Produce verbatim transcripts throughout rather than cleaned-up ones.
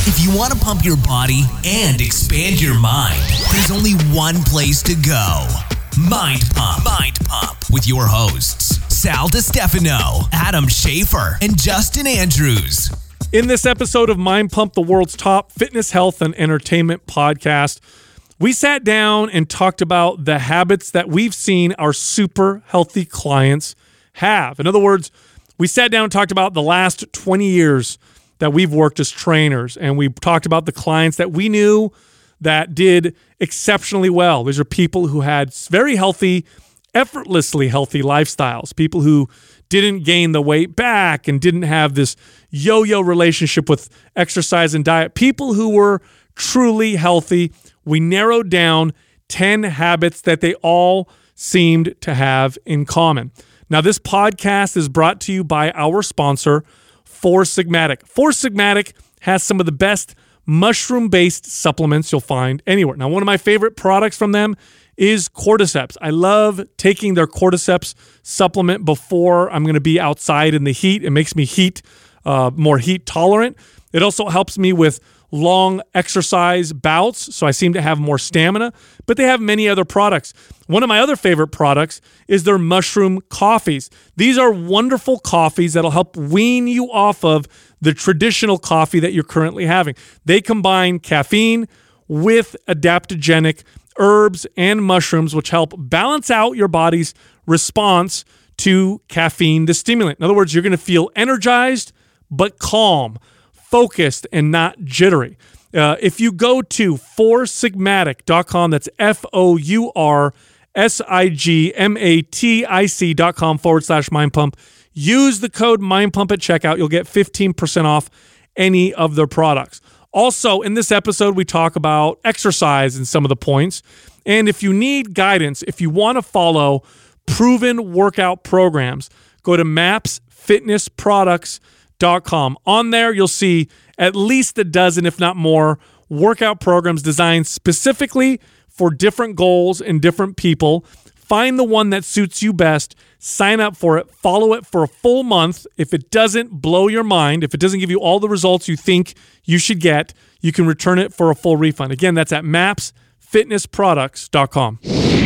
If you want to pump your body and expand your mind, there's only one place to go. Mind Pump. Mind Pump with your hosts, Sal DiStefano, Adam Schafer, and Justin Andrews. In this episode of Mind Pump, the world's top fitness, health, and entertainment podcast, we sat down and talked about the habits that we've seen our super healthy clients have. In other words, we sat down and talked about the last twenty years that we've worked as trainers, and we talked about the clients that we knew that did exceptionally well. These are people who had very healthy, effortlessly healthy lifestyles, people who didn't gain the weight back and didn't have this yo-yo relationship with exercise and diet, people who were truly healthy. We narrowed down ten habits that they all seemed to have in common. Now, this podcast is brought to you by our sponsor, Four Sigmatic. Four Sigmatic has some of the best mushroom-based supplements you'll find anywhere. Now, one of my favorite products from them is Cordyceps. I love taking their Cordyceps supplement before I'm going to be outside in the heat. It makes me heat uh, more heat tolerant. It also helps me with long exercise bouts, so I seem to have more stamina, but they have many other products. One of my other favorite products is their mushroom coffees. These are wonderful coffees that'll help wean you off of the traditional coffee that you're currently having. They combine caffeine with adaptogenic herbs and mushrooms, which help balance out your body's response to caffeine, the stimulant. In other words, you're going to feel energized but calm, focused, and not jittery. Uh, if you go to four sigmatic dot com, that's F O U R S I G M A T I C dot com forward slash Mind Pump, use the code Mind Pump at checkout. You'll get fifteen percent off any of their products. Also, in this episode, we talk about exercise and some of the points. And if you need guidance, if you want to follow proven workout programs, go to maps fitness products dot com. On there, you'll see at least a dozen, if not more, workout programs designed specifically for different goals and different people. Find the one that suits you best, sign up for it, follow it for a full month. If it doesn't blow your mind, if it doesn't give you all the results you think you should get, you can return it for a full refund. Again, that's at maps fitness products dot com.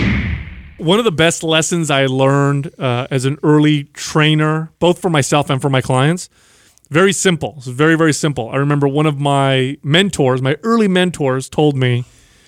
One of the best lessons I learned uh, as an early trainer, both for myself and for my clients, very simple. It's very, very simple. I remember one of my mentors, my early mentors, told me,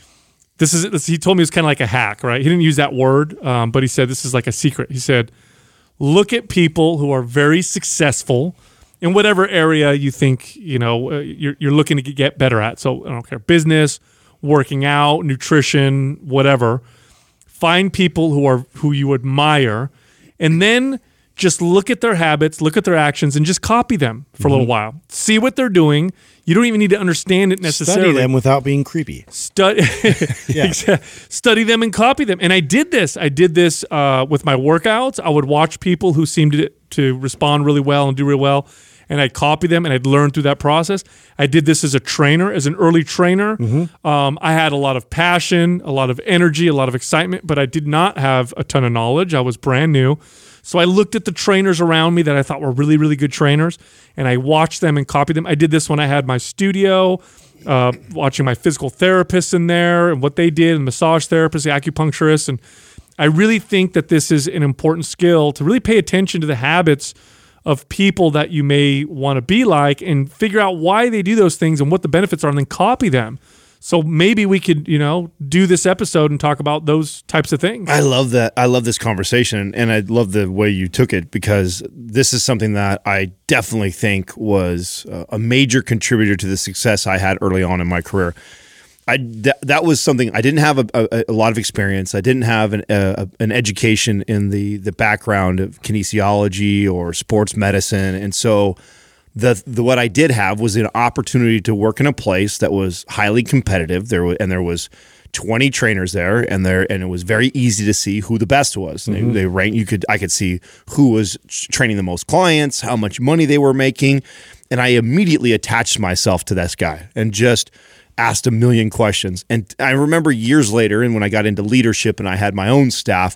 this is, this, he told me it was kind of like a hack, right? He didn't use that word, um, but he said this is like a secret. He said, look at people who are very successful in whatever area you think, you know, uh, you're, you're looking to get better at. So I don't care, business, working out, nutrition, whatever. Find people who are who you admire, and then just look at their habits, look at their actions, and just copy them for mm-hmm. a little while. See what they're doing. You don't even need to understand it necessarily. Study them without being creepy. Study, yeah. Study them and copy them. And I did this. I did this uh, with my workouts. I would watch people who seemed to, to respond really well and do really well, and I'd copy them, and I'd learn through that process. I did this as a trainer, as an early trainer. Mm-hmm. Um, I had a lot of passion, a lot of energy, a lot of excitement, but I did not have a ton of knowledge. I was brand new. So I looked at the trainers around me that I thought were really, really good trainers, and I watched them and copied them. I did this when I had my studio, uh, watching my physical therapists in there and what they did, and massage therapists, the acupuncturists. And I really think that this is an important skill to really pay attention to the habits of people that you may want to be like and figure out why they do those things and what the benefits are, and then copy them. So maybe we could, you know, do this episode and talk about those types of things. I love that. I love this conversation, and I love the way you took it, because this is something that I definitely think was a major contributor to the success I had early on in my career. I th- that was something I didn't have a, a, a lot of experience. I didn't have an a, an education in the the background of kinesiology or sports medicine, and so the the what I did have was an opportunity to work in a place that was highly competitive. There was, and there was twenty trainers there, and there and it was very easy to see who the best was. Mm-hmm. They, they ranked. You could I could see who was training the most clients, how much money they were making, and I immediately attached myself to this guy and just asked a million questions. And I remember years later, and when I got into leadership and I had my own staff,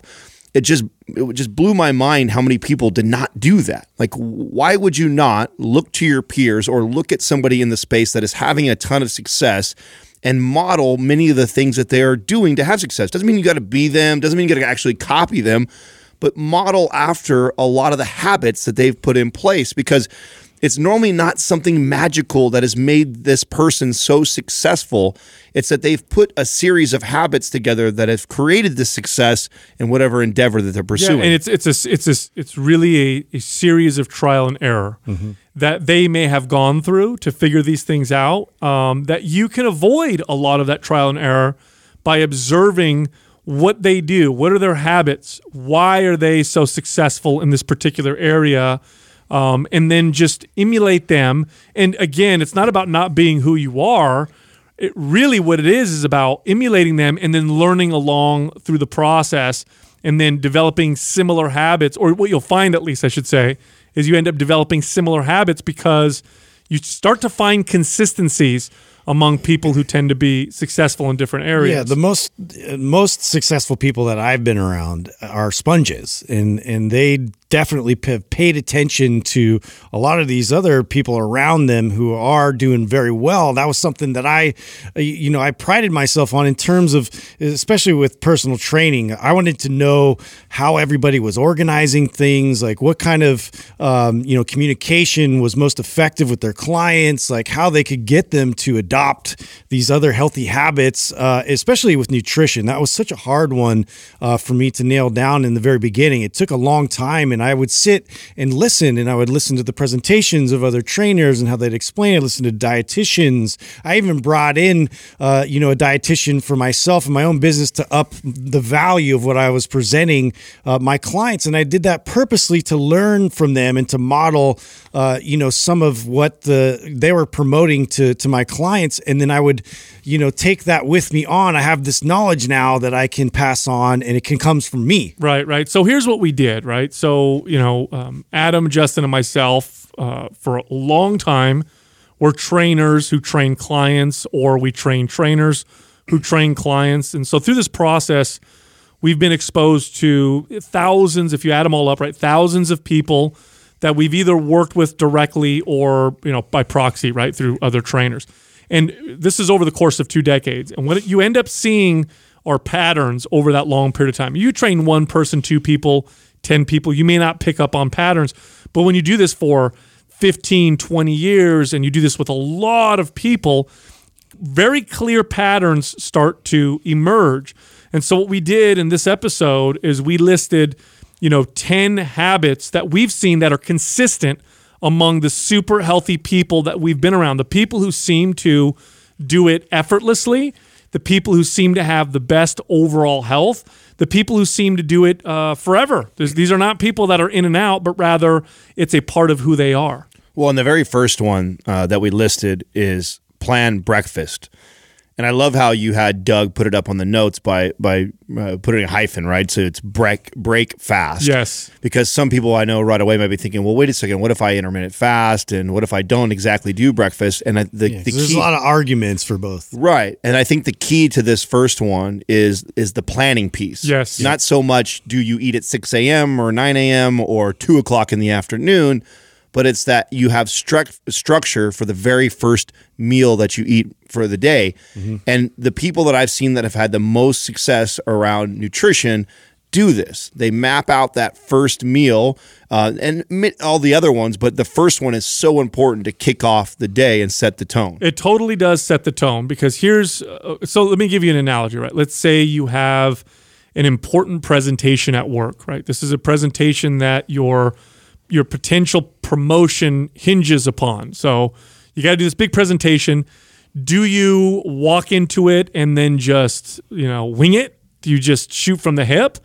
it just it just blew my mind how many people did not do that. Like, why would you not look to your peers or look at somebody in the space that is having a ton of success and model many of the things that they are doing to have success? Doesn't mean you got to be them, doesn't mean you got to actually copy them, but model after a lot of the habits that they've put in place, because it's normally not something magical that has made this person so successful. It's that they've put a series of habits together that have created the success in whatever endeavor that they're pursuing. Yeah, and it's it's a, it's a, it's really a, a series of trial and error mm-hmm. that they may have gone through to figure these things out, um, that you can avoid a lot of that trial and error by observing what they do. What are their habits? Why are they so successful in this particular area? Um, and then just emulate them. And again, it's not about not being who you are. It really what it is is about emulating them and then learning along through the process and then developing similar habits, or what you'll find, at least I should say, is you end up developing similar habits because you start to find consistencies among people who tend to be successful in different areas. Yeah, the most most successful people that I've been around are sponges, and and they definitely have paid attention to a lot of these other people around them who are doing very well. That was something that I, you know, I prided myself on in terms of, especially with personal training. I wanted to know how everybody was organizing things, like what kind of, um, you know, communication was most effective with their clients, like how they could get them to adopt these other healthy habits, uh, especially with nutrition. That was such a hard one uh, for me to nail down in the very beginning. It took a long time, and I would sit and listen, and I would listen to the presentations of other trainers and how they'd explain it, listen to dietitians. I even brought in, uh, you know, a dietitian for myself and my own business to up the value of what I was presenting uh, my clients. And I did that purposely to learn from them and to model, uh, you know, some of what the they were promoting to, to my clients. And then I would, you know, take that with me on. I have this knowledge now that I can pass on, and it can comes from me. Right, right. So here's what we did, right? So, you know, um, Adam, Justin, and myself, uh, for a long time, were trainers who train clients, or we train trainers who train clients. And so through this process, we've been exposed to thousands, if you add them all up, right, thousands of people that we've either worked with directly or, you know, by proxy, right, through other trainers. And this is over the course of two decades. And what you end up seeing are patterns over that long period of time. You train one person, two people, ten people, you may not pick up on patterns. But when you do this for fifteen, twenty years, and you do this with a lot of people, very clear patterns start to emerge. And so what we did in this episode is we listed, you know, ten habits that we've seen that are consistent among the super healthy people that we've been around, the people who seem to do it effortlessly, the people who seem to have the best overall health, the people who seem to do it uh, forever. There's, these are not people that are in and out, but rather it's a part of who they are. Well, and the very first one uh, that we listed is plan breakfast. And I love how you had Doug put it up on the notes by by uh, putting a hyphen, right? So it's break break fast. Yes. Because some people I know right away might be thinking, well, wait a second, what if I intermittent fast? And what if I don't exactly do breakfast? And the, Yeah, the there's key, a lot of arguments for both. Right. And I think the key to this first one is is the planning piece. Yes. Not so much do you eat at six a.m. or nine a.m. or two o'clock in the afternoon, but it's that you have stru- structure for the very first meal that you eat for the day. Mm-hmm. And the people that I've seen that have had the most success around nutrition do this. They map out that first meal uh, and all the other ones, but the first one is so important to kick off the day and set the tone. It totally does set the tone, because here's, uh, so let me give you an analogy, right? Let's say you have an important presentation at work, right? This is a presentation that your your potential promotion hinges upon. So you got to do this big presentation. Do you walk into it and then just, you know, wing it? Do you just shoot from the hip?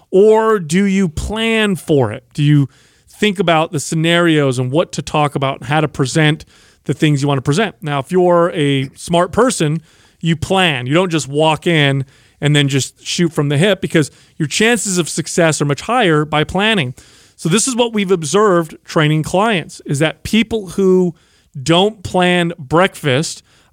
Or do you plan for it? Do you think about the scenarios and what to talk about and how to present the things you want to present? Now, if you're a smart person, you plan. You don't just walk in and then just shoot from the hip, because your chances of success are much higher by planning. So this is what we've observed training clients, is that people who don't plan breakfast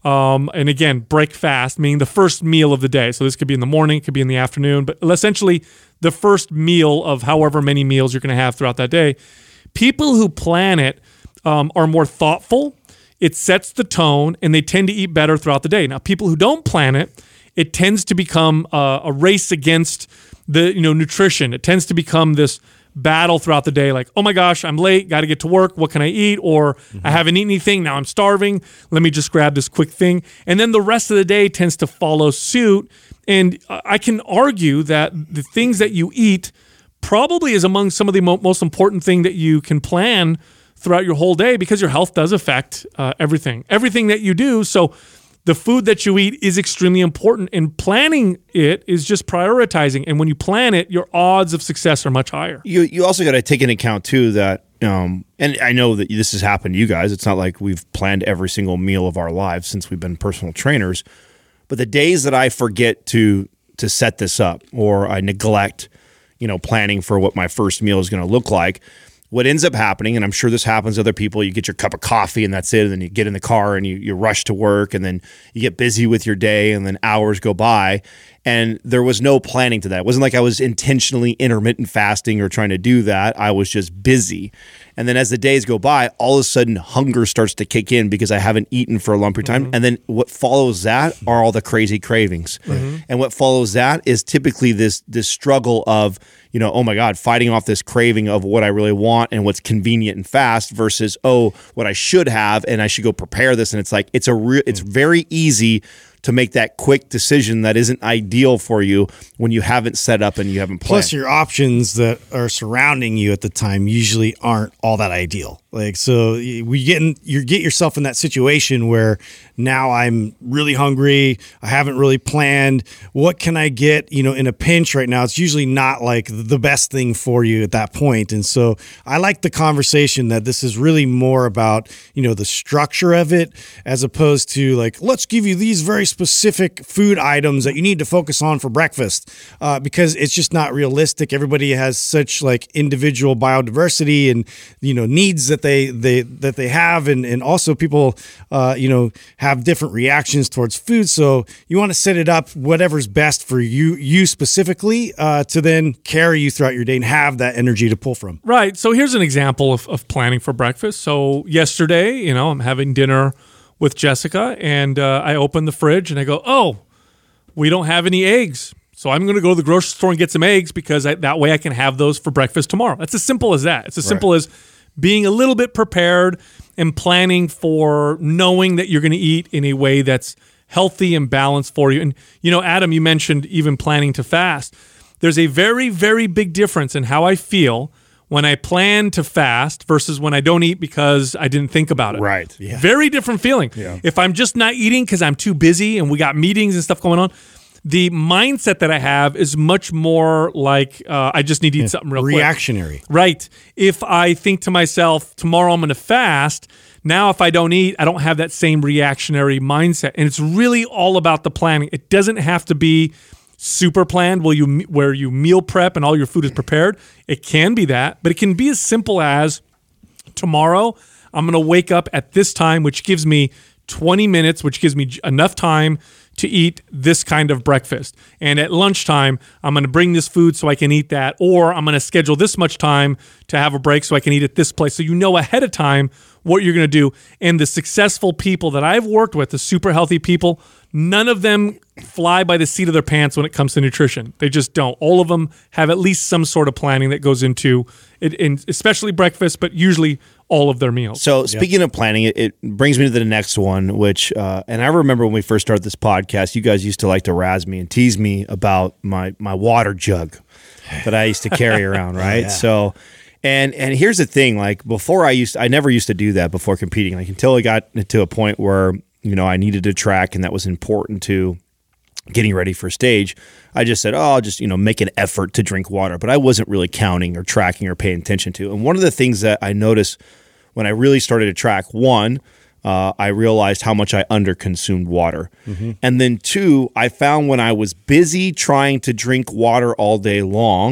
Um, and again, break fast, meaning the first meal of the day. So this could be in the morning, it could be in the afternoon, but essentially the first meal of however many meals you're going to have throughout that day. People who plan it um, are more thoughtful. It sets the tone, and they tend to eat better throughout the day. Now, people who don't plan it, it tends to become a, a race against the you know nutrition. It tends to become this battle throughout the day, like, oh my gosh, I'm late, got to get to work, what can I eat? Or mm-hmm. I haven't eaten anything, now I'm starving, let me just grab this quick thing. And then the rest of the day tends to follow suit. And I can argue that the things that you eat probably is among some of the mo- most important thing that you can plan throughout your whole day, because your health does affect uh, everything, everything that you do. So the food that you eat is extremely important, and planning it is just prioritizing. And when you plan it, your odds of success are much higher. You you also got to take into account too that, um, and I know that this has happened to you guys. It's not like we've planned every single meal of our lives since we've been personal trainers, but the days that I forget to to set this up, or I neglect, you know, planning for what my first meal is going to look like, what ends up happening, and I'm sure this happens to other people, you get your cup of coffee and that's it, and then you get in the car and you, you rush to work, and then you get busy with your day, and then hours go by, and there was no planning to that. It wasn't like I was intentionally intermittent fasting or trying to do that. I was just busy. And then as the days go by, all of a sudden hunger starts to kick in because I haven't eaten for a long period of time. Mm-hmm. And then what follows that are all the crazy cravings. Mm-hmm. And what follows that is typically this this struggle of, you know, oh my God, fighting off this craving of what I really want and what's convenient and fast versus, oh, what I should have and I should go prepare this. And it's like, it's a real, it's very easy to make that quick decision that isn't ideal for you when you haven't set up and you haven't planned. Plus, your options that are surrounding you at the time usually aren't all that ideal. Like, so we get in, you get yourself in that situation where now I'm really hungry. I haven't really planned. What can I get, you know, in a pinch right now? It's usually not like the best thing for you at that point. And so I like the conversation that this is really more about, you know, the structure of it, as opposed to like, let's give you these very specific food items that you need to focus on for breakfast, uh, because it's just not realistic. Everybody has such like individual biodiversity and, you know, needs that they they that they have, and and also people uh you know have different reactions towards food. So you want to set it up whatever's best for you you specifically, uh to then carry you throughout your day and have that energy to pull from. Right. So here's an example of, of planning for breakfast. So yesterday, you know, I'm having dinner with Jessica, and uh, I open the fridge and I go, oh, we don't have any eggs. So I'm going to go to the grocery store and get some eggs, because I, that way I can have those for breakfast tomorrow. That's as simple as that. It's as simple right. as being a little bit prepared and planning for knowing that you're going to eat in a way that's healthy and balanced for you. And, you know, Adam, you mentioned even planning to fast. There's a very, very big difference in how I feel when I plan to fast versus when I don't eat because I didn't think about it. Right. Yeah. Very different feeling. Yeah. If I'm just not eating because I'm too busy and we got meetings and stuff going on, the mindset that I have is much more like uh, I just need to eat yeah. something real reactionary. quick. Right. If I think to myself, tomorrow I'm going to fast, now if I don't eat, I don't have that same reactionary mindset. And it's really all about the planning. It doesn't have to be super planned where you, where you meal prep and all your food is prepared. It can be that, but it can be as simple as tomorrow I'm going to wake up at this time, which gives me twenty minutes, which gives me enough time to eat this kind of breakfast. And at lunchtime, I'm going to bring this food so I can eat that, or I'm going to schedule this much time to have a break so I can eat at this place. So you know ahead of time what you're going to do. And the successful people that I've worked with, the super healthy people, none of them fly by the seat of their pants when it comes to nutrition. They just don't. All of them have at least some sort of planning that goes into it, and especially breakfast, but usually all of their meals. So speaking yep. of planning, it, it brings me to the next one, which, uh, and I remember when we first started this podcast, you guys used to like to razz me and tease me about my, my water jug that I used to carry around, right? Yeah. So, and and here's the thing, like before I used, to, I never used to do that before competing, like until I got to a point where, you know, I needed to track and that was important to getting ready for stage. I just said, oh, I'll just, you know, make an effort to drink water, but I wasn't really counting or tracking or paying attention to. And one of the things that I noticed when I really started to track, one, uh, I realized how much I underconsumed water. Mm-hmm. And then two, I found when I was busy trying to drink water all day long,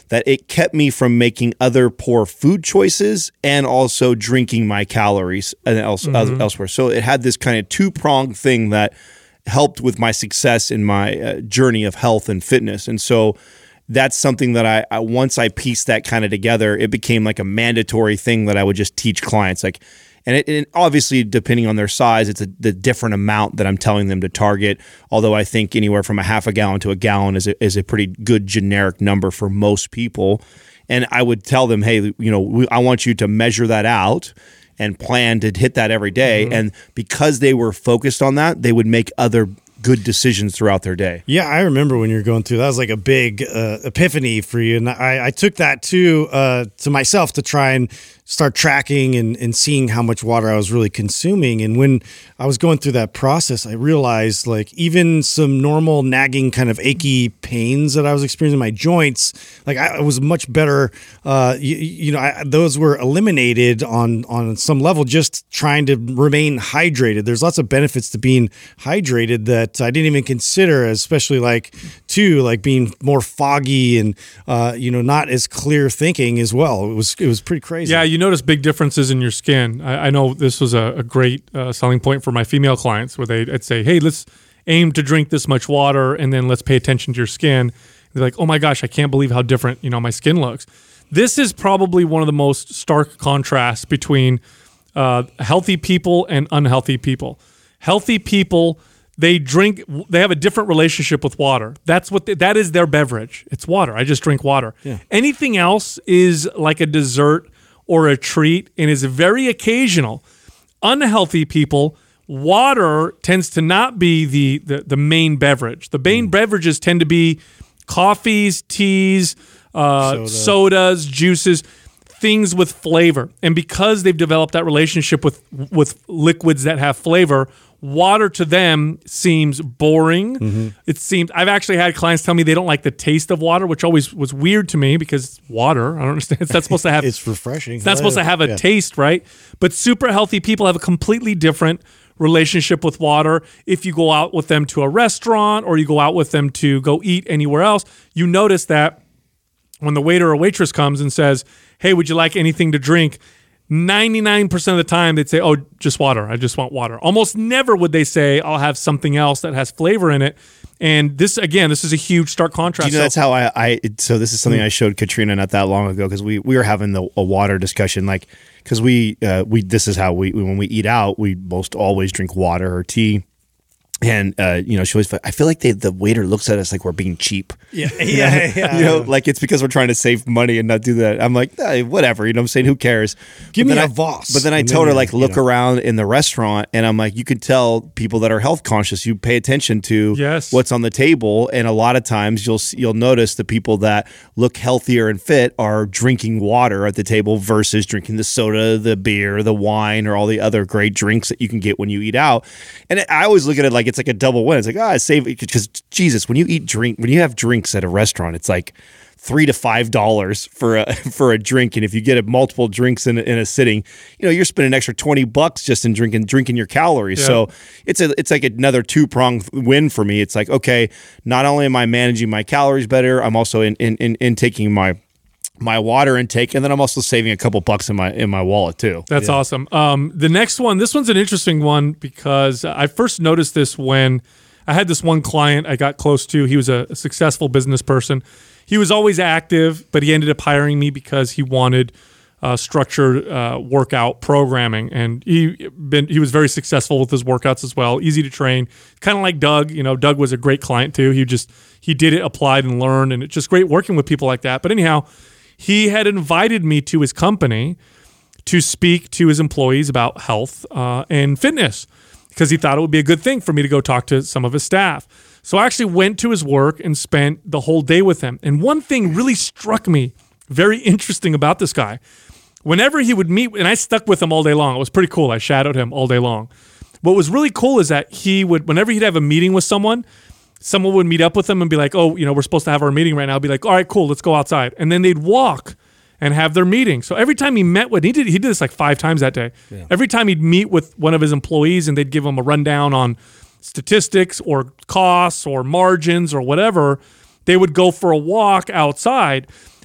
that it kept me from making other poor food choices and also drinking my calories and else, mm-hmm. elsewhere. So it had this kind of two-pronged thing that helped with my success in my uh, journey of health and fitness. And so that's something that I, I once I pieced that kind of together, it became like a mandatory thing that I would just teach clients. Like, and, it, and obviously, depending on their size, it's a the different amount that I'm telling them to target. Although I think anywhere from a half a gallon to a gallon is a, is a pretty good generic number for most people. And I would tell them, hey, you know, we, I want you to measure that out and plan to hit that every day. Mm-hmm. And because they were focused on that, they would make other good decisions throughout their day. Yeah, I remember when you were going through, that was like a big uh, epiphany for you. And I, I took that too uh, to myself to try and start tracking and, and seeing how much water I was really consuming. And when I was going through that process, I realized like even some normal nagging kind of achy pains that I was experiencing in my joints, like I, I was much better, uh, you, you know, I, those were eliminated on, on some level, just trying to remain hydrated. There's lots of benefits to being hydrated that I didn't even consider, especially like too, like being more foggy and, uh, you know, not as clear thinking as well. It was, it was pretty crazy. Yeah. You notice big differences in your skin. I, I know this was a, a great uh, selling point for my female clients where they'd I'd say, hey, let's aim to drink this much water and then let's pay attention to your skin. They're like, oh my gosh, I can't believe how different, you know, my skin looks. This is probably one of the most stark contrasts between uh, healthy people and unhealthy people. Healthy people, they drink, they have a different relationship with water. That's what, they, that is their beverage. It's water. I just drink water. Yeah. Anything else is like a dessert or a treat and is very occasional. Unhealthy people, water tends to not be the, the, the main beverage. The main mm. beverages tend to be coffees, teas, uh, Soda. sodas, juices, things with flavor. And because they've developed that relationship with with liquids that have flavor, water to them seems boring. Mm-hmm. It seems I've actually had clients tell me they don't like the taste of water, which always was weird to me because it's water. I don't understand. It's not supposed to have it's refreshing. It's not supposed to have a yeah. taste, right? But super healthy people have a completely different relationship with water. If you go out with them to a restaurant or you go out with them to go eat anywhere else, you notice that when the waiter or waitress comes and says, hey, would you like anything to drink? ninety-nine percent of the time they'd say, oh, just water. I just want water. Almost never would they say, I'll have something else that has flavor in it. And this, again, this is a huge stark contrast. Do you know, so, that's how I, I, so this is something mm-hmm. I showed Katrina not that long ago because we, we were having the, a water discussion. Like, because we, uh, we, this is how we, when we eat out, we most always drink water or tea. And, uh, you know, she always, I feel like they, the waiter looks at us like we're being cheap. Yeah. Yeah. yeah. You know, like it's because we're trying to save money and not do that. I'm like, eh, whatever. You know what I'm saying? Who cares? Give but me a I, Voss. But then I told her, like, look know. around in the restaurant. And I'm like, you can tell people that are health conscious, you pay attention to yes. what's on the table. And a lot of times you'll you'll notice the people that look healthier and fit are drinking water at the table versus drinking the soda, the beer, the wine, or all the other great drinks that you can get when you eat out. And I always look at it like it's like a double win. It's like, ah, oh, save it because Jesus, when you eat drink, when you have drinks at a restaurant, it's like three to five dollars for a for a drink, and if you get a multiple drinks in a, in a sitting, you know you're spending an extra twenty bucks just in drinking drinking your calories. Yeah. So it's a it's like another two pronged win for me. It's like, okay, not only am I managing my calories better, I'm also in in, in, in taking my my water intake, and then I'm also saving a couple bucks in my in my wallet too. That's yeah. awesome. Um, the next one, this one's an interesting one because I first noticed this when I had this one client I got close to. He was a, a successful business person. He was always active, but he ended up hiring me because he wanted uh, structured uh, workout programming, and he been he was very successful with his workouts as well. Easy to train, kind of like Doug. You know, Doug was a great client too. He just he did it, applied, and learned, and it's just great working with people like that. But anyhow, he had invited me to his company to speak to his employees about health uh, and fitness because he thought it would be a good thing for me to go talk to some of his staff. So I actually went to his work and spent the whole day with him. And one thing really struck me very interesting about this guy. Whenever he would meet, and I stuck with him all day long. It was pretty cool. I shadowed him all day long. What was really cool is that he would, whenever he'd have a meeting with someone, someone would meet up with him and be like, oh, you know, we're supposed to have our meeting right now. I'd be like, all right, cool, let's go outside. And then they'd walk and have their meeting. So every time he met with, he did he did this like five times that day. Yeah. Every time he'd meet with one of his employees and they'd give him a rundown on statistics or costs or margins or whatever, they would go for a walk outside.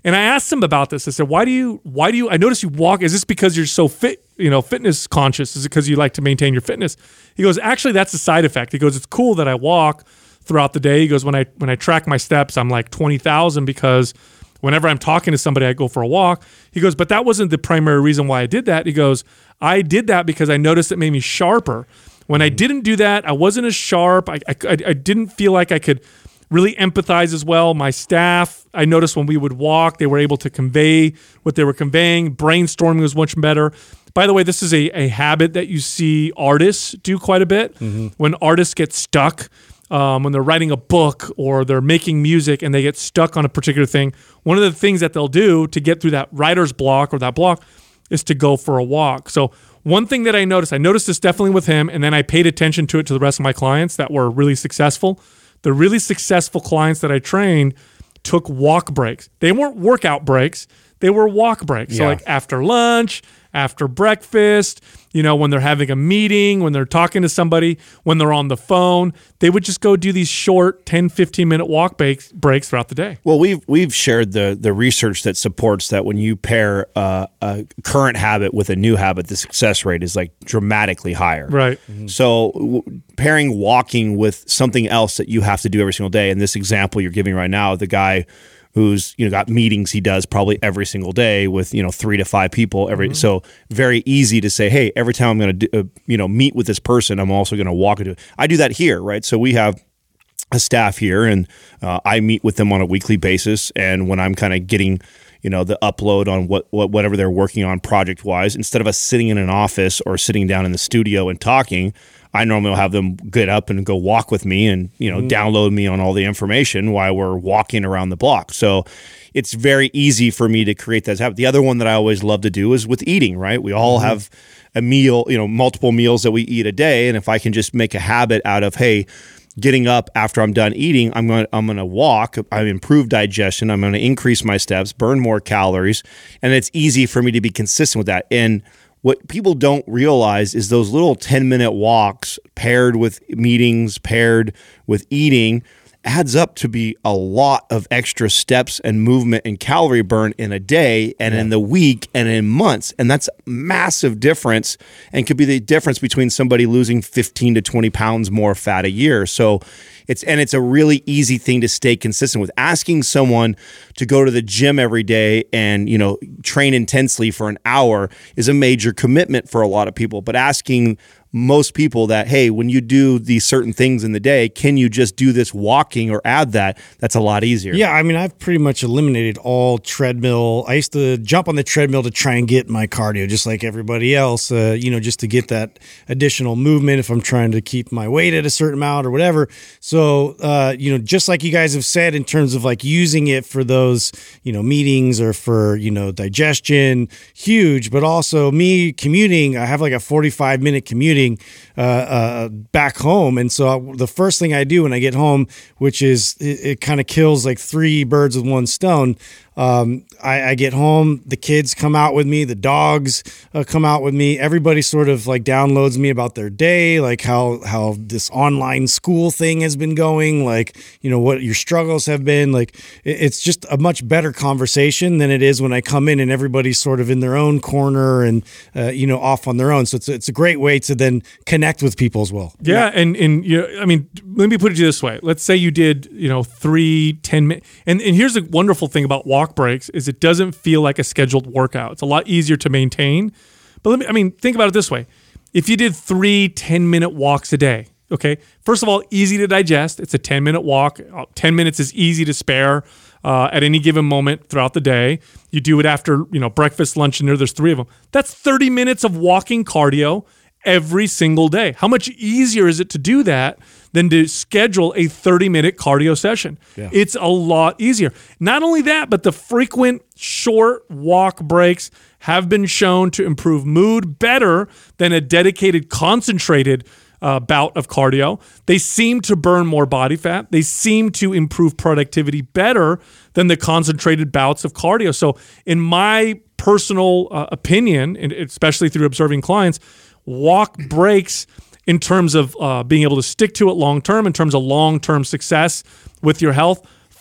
And I asked him about this. I said, why do you, why do you, I notice you walk. Is this because you're so fit, you know, fitness conscious? Is it because you like to maintain your fitness? He goes, actually, that's a side effect. He goes, it's cool that I walk throughout the day. He goes, when I, when I track my steps, I'm like twenty thousand because whenever I'm talking to somebody, I go for a walk. He goes, but that wasn't the primary reason why I did that. He goes, I did that because I noticed it made me sharper. When I didn't do that, I wasn't as sharp. I, I, I didn't feel like I could really empathize as well. My staff, I noticed when we would walk, they were able to convey what they were conveying. Brainstorming was much better. By the way, this is a, a habit that you see artists do quite a bit. Mm-hmm. When artists get stuck, um, when they're writing a book or they're making music and they get stuck on a particular thing, one of the things that they'll do to get through that writer's block or that block is to go for a walk. So one thing that I noticed, I noticed this definitely with him, and then I paid attention to it to the rest of my clients that were really successful. The really successful clients that I trained took walk breaks. They weren't workout breaks. They were walk breaks. Yeah. So like after lunch, after breakfast, you know, when they're having a meeting, when they're talking to somebody, when they're on the phone, they would just go do these short ten, fifteen minute walk breaks, breaks throughout the day. Well, we've we've shared the the research that supports that when you pair uh, a current habit with a new habit, the success rate is like dramatically higher. Right. Mm-hmm. So w- pairing walking with something else that you have to do every single day, in this example you're giving right now, the guy who's, you know, got meetings he does probably every single day with, you know, three to five people every. Mm-hmm. So very easy to say, hey, every time I'm going to, uh, you know, meet with this person, I'm also going to walk into it. I do that here, right? So we have a staff here, and uh, I meet with them on a weekly basis. And when I'm kind of getting, you know, the upload on what, what whatever they're working on project wise, instead of us sitting in an office or sitting down in the studio and talking, I normally will have them get up and go walk with me and, you know, mm. download me on all the information while we're walking around the block. So it's very easy for me to create that habit. The other one that I always love to do is with eating, right? We all mm-hmm. have a meal, you know, multiple meals that we eat a day. And if I can just make a habit out of, hey, getting up after I'm done eating, I'm going to I'm going to walk, I improve digestion, I'm going to increase my steps, burn more calories, and it's easy for me to be consistent with that. And what people don't realize is those little ten-minute walks paired with meetings, paired with eating, adds up to be a lot of extra steps and movement and calorie burn in a day and yeah. in the week and in months. And that's a massive difference, and could be the difference between somebody losing fifteen to twenty pounds more fat a year. So it's, and it's a really easy thing to stay consistent with. Asking someone to go to the gym every day and, you know, train intensely for an hour is a major commitment for a lot of people. But asking most people that, hey, when you do these certain things in the day, can you just do this walking or add that? That's a lot easier. Yeah, I mean, I've pretty much eliminated all treadmill. I used to jump on the treadmill to try and get my cardio, just like everybody else, uh, you know, just to get that additional movement if I'm trying to keep my weight at a certain amount or whatever. So, uh, you know, just like you guys have said in terms of like using it for those, you know, meetings or for, you know, digestion, huge, but also me commuting, I have like a forty-five minute commuting Uh, uh, back home. And so I, the first thing I do when I get home, which is it, it kind of kills like three birds with one stone. Um, I, I get home, the kids come out with me, the dogs uh, come out with me. Everybody sort of like downloads me about their day, like how how this online school thing has been going, like, you know, what your struggles have been. Like it, it's just a much better conversation than it is when I come in and everybody's sort of in their own corner and uh, you know, off on their own. So it's it's a great way to then connect with people as well. Yeah, yeah. and and you know, I mean, let me put it this way. Let's say you did, you know, three, ten minutes, and and here's the wonderful thing about walk breaks is it doesn't feel like a scheduled workout. It's a lot easier to maintain. But let me, I mean, think about it this way. If you did three ten-minute walks a day, okay, first of all, easy to digest. It's a ten-minute walk. ten minutes is easy to spare uh, at any given moment throughout the day. You do it after, you know, breakfast, lunch, and dinner. There's three of them. That's thirty minutes of walking cardio every single day. How much easier is it to do that than to schedule a thirty-minute cardio session? Yeah. It's a lot easier. Not only that, but the frequent short walk breaks have been shown to improve mood better than a dedicated, concentrated uh, bout of cardio. They seem to burn more body fat. They seem to improve productivity better than the concentrated bouts of cardio. So in my personal uh, opinion, and especially through observing clients, walk breaks in terms of uh, being able to stick to it long-term, in terms of long-term success with your health,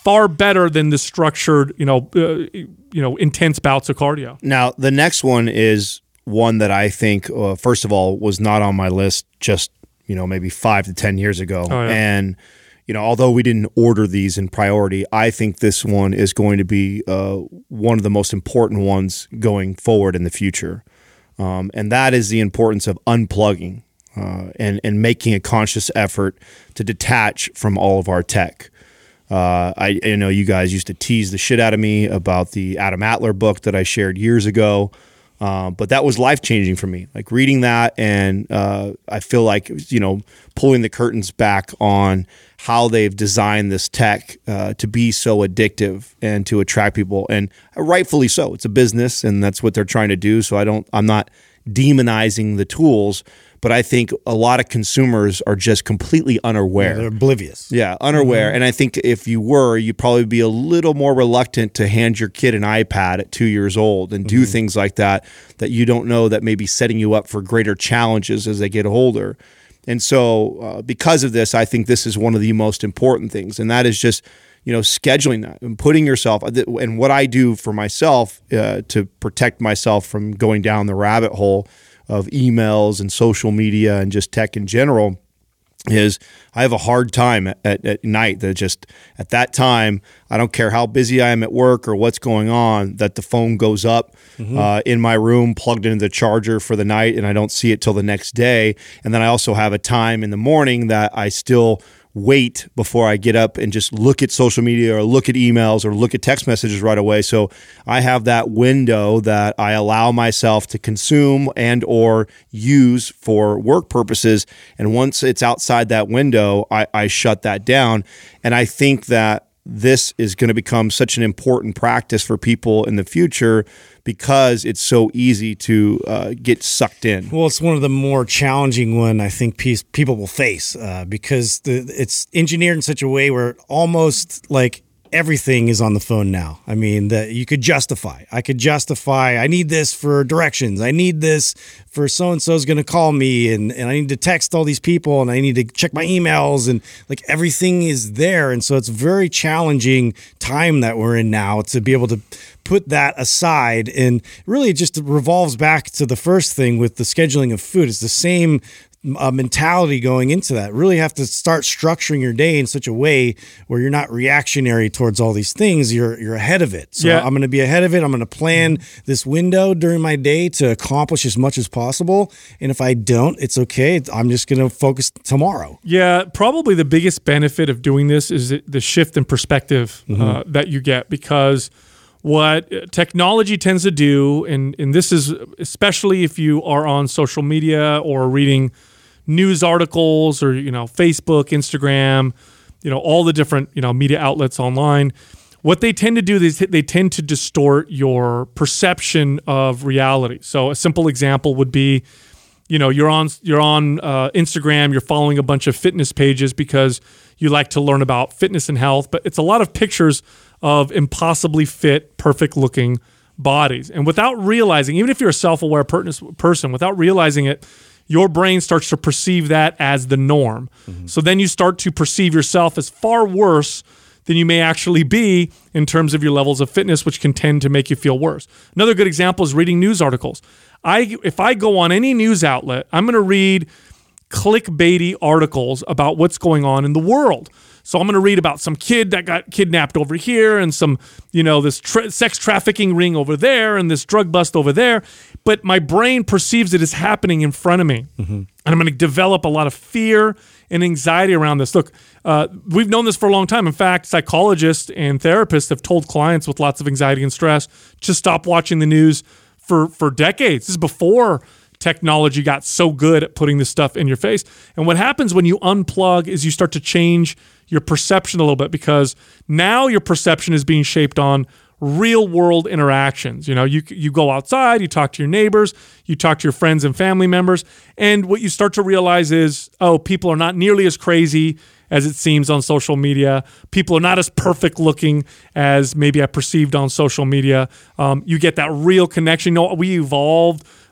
far better than the structured, you know, uh, you know, intense bouts of cardio. Now, the next one is one that I think, uh, first of all, was not on my list just, you know, maybe five to ten years ago. Oh, yeah. And, you know, although we didn't order these in priority, I think this one is going to be uh, one of the most important ones going forward in the future. Um, and that is the importance of unplugging uh, and, and making a conscious effort to detach from all of our tech. Uh, I, I know you guys used to tease the shit out of me about the Adam Atler book that I shared years ago. Uh, but that was life-changing for me. Like reading that, and uh, I feel like, you know, pulling the curtains back on how they've designed this tech uh, to be so addictive and to attract people, and rightfully so. It's a business, and that's what they're trying to do. So I don't, I'm not demonizing the tools, but I think a lot of consumers are just completely unaware. Yeah, they're oblivious. Yeah, unaware. Mm-hmm. And I think if you were, you'd probably be a little more reluctant to hand your kid an iPad at two years old and do mm-hmm. things like that, that you don't know that may be setting you up for greater challenges as they get older. And so uh, because of this, I think this is one of the most important things. And that is just, you know, scheduling that and putting yourself, and what I do for myself uh, to protect myself from going down the rabbit hole of emails and social media and just tech in general is I have a hard time at, at, at night that just at that time, I don't care how busy I am at work or what's going on, that the phone goes up mm-hmm. uh, in my room, plugged into the charger for the night, and I don't see it till the next day. And then I also have a time in the morning that I still wait before I get up and just look at social media or look at emails or look at text messages right away. So I have that window that I allow myself to consume and or use for work purposes. And once it's outside that window, I, I shut that down. And I think that this is going to become such an important practice for people in the future because it's so easy to uh, get sucked in. Well, it's one of the more challenging one I think piece, people will face uh, because the, it's engineered in such a way where almost like everything is on the phone now. I mean, that you could justify. I could justify, I need this for directions. I need this for so-and-so's going to call me, and, and I need to text all these people, and I need to check my emails, and like everything is there. And so it's a very challenging time that we're in now to be able to put that aside. And really it just revolves back to the first thing with the scheduling of food. It's the same uh, mentality going into that. Really have to start structuring your day in such a way where you're not reactionary towards all these things. You're you're ahead of it. So yeah. I'm going to be ahead of it. I'm going to plan this window during my day to accomplish as much as possible. And if I don't, it's okay. I'm just going to focus tomorrow. Yeah, probably the biggest benefit of doing this is the shift in perspective mm-hmm. uh, that you get, because what technology tends to do, and, and this is especially if you are on social media or reading news articles or, you know, Facebook, Instagram, you know, all the different, you know, media outlets online, what they tend to do is they tend to distort your perception of reality. So a simple example would be, you know, you're on you're on uh, Instagram, you're following a bunch of fitness pages because you like to learn about fitness and health, but it's a lot of pictures of impossibly fit, perfect-looking bodies. And without realizing, even if you're a self-aware person, without realizing it, your brain starts to perceive that as the norm. Mm-hmm. So then you start to perceive yourself as far worse than you may actually be in terms of your levels of fitness, which can tend to make you feel worse. Another good example is reading news articles. I, if I go on any news outlet, I'm going to read clickbaity articles about what's going on in the world. So I'm going to read about some kid that got kidnapped over here, and some, you know, this tra- sex trafficking ring over there, and this drug bust over there. But my brain perceives it as happening in front of me. Mm-hmm. And I'm going to develop a lot of fear and anxiety around this. Look, uh, we've known this for a long time. In fact, psychologists and therapists have told clients with lots of anxiety and stress to stop watching the news for, for decades. This is before technology got so good at putting this stuff in your face. And what happens when you unplug is you start to change your perception a little bit, because now your perception is being shaped on real world interactions. You know, you you go outside, you talk to your neighbors, you talk to your friends and family members, and what you start to realize is, oh, people are not nearly as crazy as it seems on social media. People are not as perfect looking as maybe I perceived on social media. Um, you get that real connection. You know, we evolved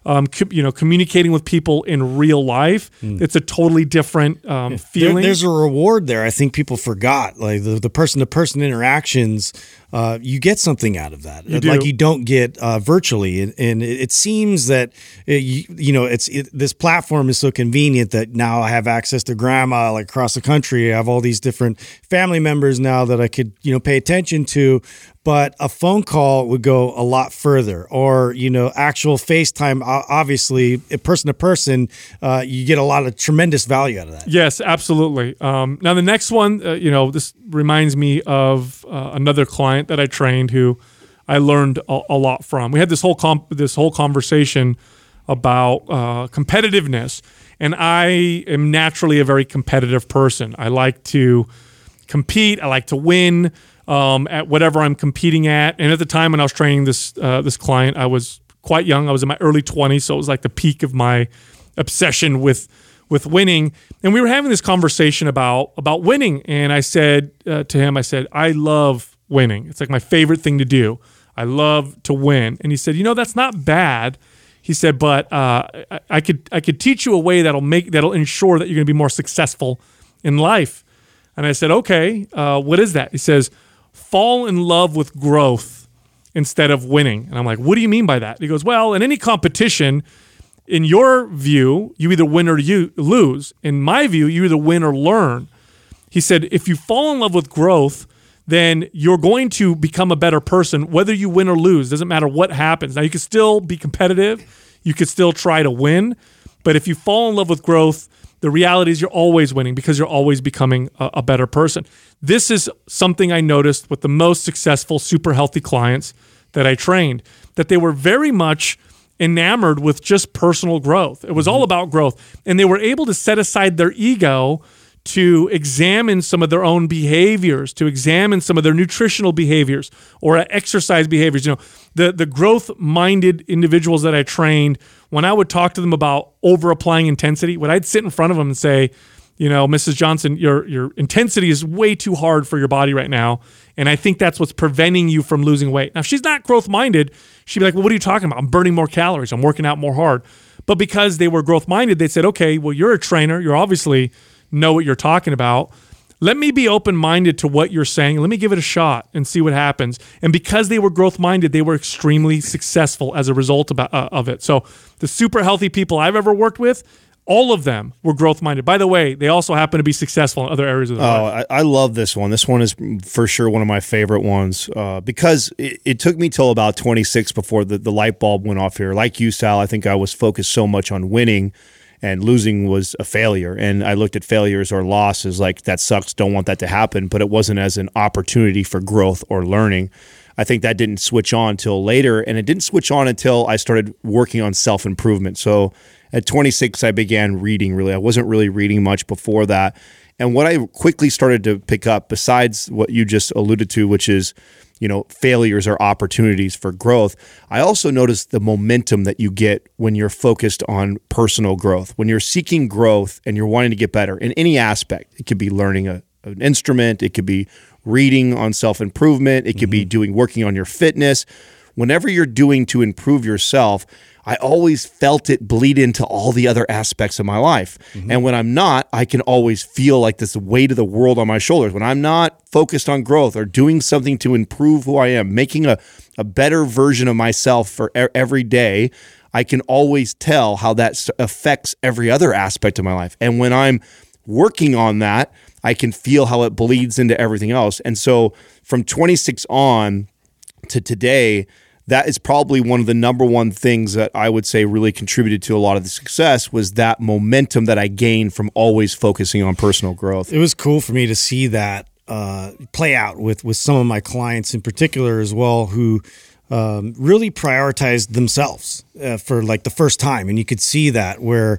um, com, you know, communicating with people in real life. Mm. It's a totally different um, feeling. There, there's a reward there. I think people forgot, like the, the person-to-person interactions. Uh, you get something out of that, you like you don't get uh, virtually. And, and it, it seems that it, you, you know, it's it, this platform is so convenient that now I have access to grandma like across the country. I have all these different family members now that I could, you know, pay attention to. But a phone call would go a lot further, or, you know, actual FaceTime, obviously, person to person, uh, you get a lot of tremendous value out of that. Yes, absolutely. Um, now, the next one, uh, you know, this reminds me of uh, another client that I trained who I learned a, a lot from. We had this whole comp- this whole conversation about uh, competitiveness, and I am naturally a very competitive person. I like to compete. I like to win. Um, at whatever I'm competing at. And at the time when I was training this uh, this client, I was quite young. I was in my early twenties, so it was like the peak of my obsession with with winning. And we were having this conversation about about winning. And I said uh, to him, I said, I love winning. It's like my favorite thing to do. I love to win. And he said, you know, that's not bad. He said, but uh, I, I could I could teach you a way that'll make that'll ensure that you're going to be more successful in life. And I said, okay, uh, what is that? He says, fall in love with growth instead of winning. And I'm like, what do you mean by that? He goes, well, in any competition, in your view, you either win or you lose. In my view, you either win or learn. He said, if you fall in love with growth, then you're going to become a better person, whether you win or lose. Doesn't matter what happens. Now, you can still be competitive. You could still try to win. But if you fall in love with growth, the reality is you're always winning because you're always becoming a, a better person. This is something I noticed with the most successful, super healthy clients that I trained, that they were very much enamored with just personal growth. It was mm-hmm. all about growth. And they were able to set aside their ego to examine some of their own behaviors, to examine some of their nutritional behaviors or exercise behaviors. You know, the, the growth-minded individuals that I trained, when I would talk to them about over-applying intensity, when I'd sit in front of them and say, you know, Missus Johnson, your your intensity is way too hard for your body right now, and I think that's what's preventing you from losing weight. Now, if she's not growth-minded, she'd be like, well, what are you talking about? I'm burning more calories. I'm working out more hard. But because they were growth-minded, they said, okay, well, you're a trainer. You're obviously know what you're talking about. Let me be open-minded to what you're saying. Let me give it a shot and see what happens. And because they were growth-minded, they were extremely successful as a result of, uh, of it. So the super healthy people I've ever worked with, all of them were growth-minded. By the way, they also happen to be successful in other areas of their oh, life. I, I love this one. This one is for sure one of my favorite ones uh, because it, it took me till about twenty-six before the, the light bulb went off here. Like you, Sal, I think I was focused so much on winning, and losing was a failure. And I looked at failures or losses like, that sucks, don't want that to happen. But it wasn't as an opportunity for growth or learning. I think that didn't switch on till later. And it didn't switch on until I started working on self-improvement. So at twenty-six, I began reading, really. I wasn't really reading much before that. And what I quickly started to pick up, besides what you just alluded to, which is, you know, failures are opportunities for growth, I also noticed the momentum that you get when you're focused on personal growth. When you're seeking growth and you're wanting to get better in any aspect, it could be learning a, an instrument, it could be reading on self-improvement, it could mm-hmm. be doing working on your fitness. Whenever you're doing to improve yourself, I always felt it bleed into all the other aspects of my life. Mm-hmm. And when I'm not, I can always feel like this weight of the world on my shoulders. When I'm not focused on growth or doing something to improve who I am, making a, a better version of myself for er- every day, I can always tell how that affects every other aspect of my life. And when I'm working on that, I can feel how it bleeds into everything else. And so from twenty-six on to today, that is probably one of the number one things that I would say really contributed to a lot of the success was that momentum that I gained from always focusing on personal growth. It was cool for me to see that uh, play out with, with some of my clients in particular as well, who um, really prioritized themselves uh, for like the first time. And you could see that where